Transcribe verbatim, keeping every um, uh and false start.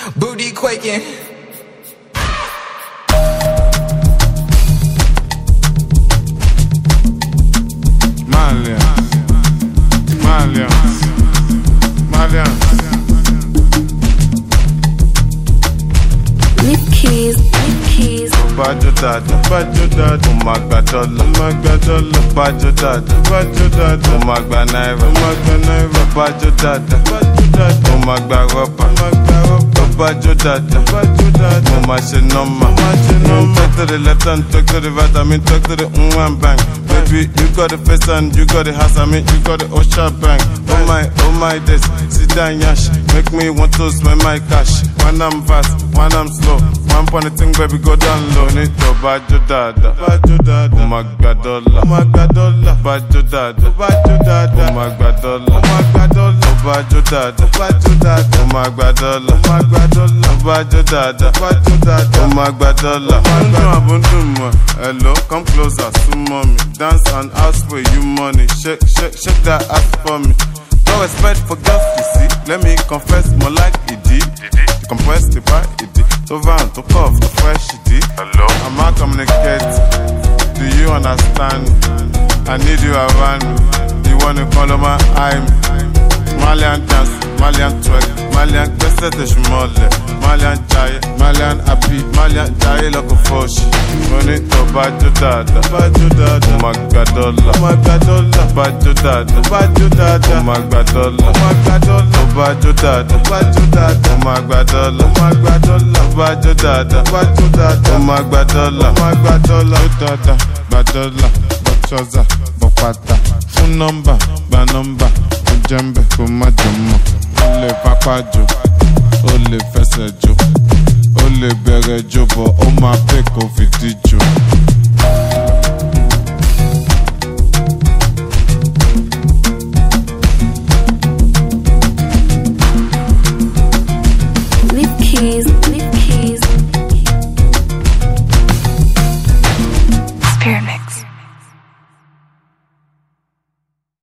Booty quaking. Malian, Malian, Malian. Nickies, Nickies. Bajo dada, bajo dada, o ma gba dollar, o ma gba dollar. Bajo dada, bajo dada, o ma gba naira, o ma gba naira. Bajo dada, bajo dada, o ma gba rubber, o ma gba rubber. Bajo dada, bajo dada, o ma ṣe normal, o ma ṣe normal. Talk to the left and talk to the right, I mean talk to the mm and bang. Baby, you got the face and you got the house, I mean you got the Osha bang. Oh my, oh my days, sit down yash, make me want to spend my cash. When I'm fast, when I'm slow, one point thing baby go down low. Need to bajo dada, bajo dada, oh my god dollar, oh my god dollar, bajo dada, bajo dada, oh my god dollar, oh my god dollar, bajo dada, bajo dada, oh my god dollar, oh my god dollar, bajo dada, bajo dada, oh my god dollar. Hello, come closer, sumo me, dance and ask for you money, shake, shake, shake that ass for me. No respect for girls, you see. Let me confess, more like E D. You compress the bar, E D. To van, to cough, to fresh E D. Hello. I'm not communicate. Do you understand? I need you around me. You wanna follow my I'm Malian dance, Malian twerk, Malian gbese te shumole, Malian jaye, Malian happy, Malian jaye loko foshi. Money to bajo dada, bajo dada, oh my god dollar, oh my god dollar, bajo dada, bajo dada, oh my god dollar, oh my god dollar, bajo dada, bajo dada, oh my god dollar, oh my god dollar, bajo dada, bajo dada, oh my god dollar, oh my god dollar, dada, bajola, bachoza, bopata, phone number, ba number. Jembe kò má jọmọ, ó lè pápá jò, ó lè fẹsẹ̀ jò, ó lè bẹ̀rẹ̀ jò bọ̀, ó máa pè kó fìdí jò.